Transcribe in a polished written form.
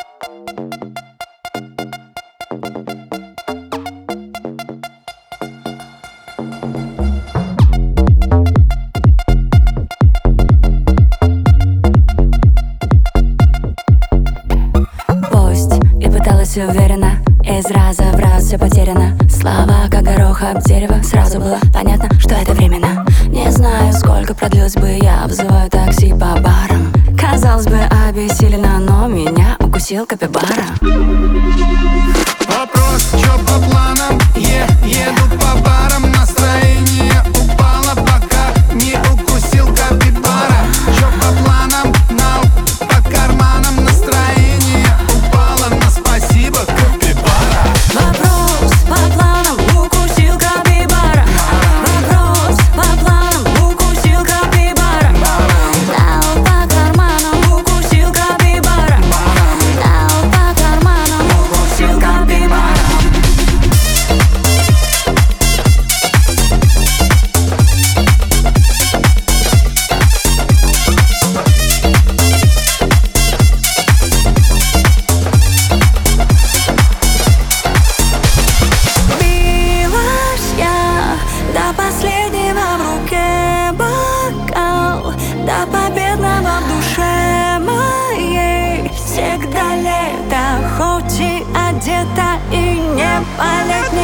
Пусть и пыталась уверенно, из раза в раз все потеряно. Слова, как горох об дерево, сразу было понятно, что это временно. Не знаю, сколько продлилось бы, я вызываю такси по барам. Казалось бы, обессиленно, но меня укусил капибара. Вопрос, чё по планам? Еду по барам, настроение упало, пока не укусил капибара. Чё по планам? Нал по карманам, настроение упало, но спасибо, капибара. Вопрос по планам, укусил капибара. Вопрос по планам, укусил капибара. Дал по карманам, укусил капибара. Дал по карманам, укусил капибара. Билась я до последнего в руке бокал, до победного в душе моей. Всегда лето, хоть и одета, и не по-летнему.